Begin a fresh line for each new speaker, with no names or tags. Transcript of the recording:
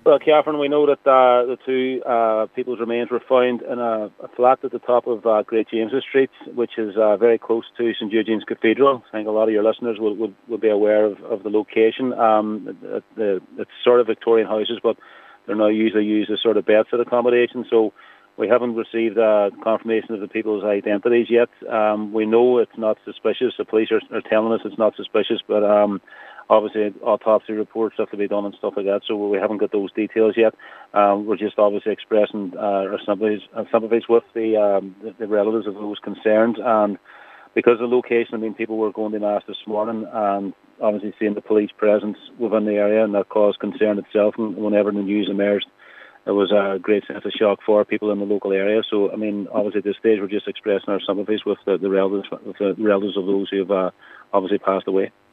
Well, Catherine, we know that the two people's remains were found in a flat at the top of Great James's Street, which is very close to St Eugene's Cathedral. I think a lot of your listeners will be aware of the location. It's sort of Victorian houses, but they're now usually used as sort of bedsit accommodation. So we haven't received confirmation of the people's identities yet. We know it's not suspicious. The police are telling us it's not suspicious, but obviously autopsy reports have to be done and stuff like that, so we haven't got those details yet. We're just obviously expressing our sympathies with the relatives of those concerned, and because of the location, I mean, people were going to mass this morning, and obviously seeing the police presence within the area, and that caused concern itself. And whenever the news emerged, it was a great sense of shock for people in the local area. So, I mean, obviously at this stage, we're just expressing our sympathies with the relatives of those who have obviously passed away.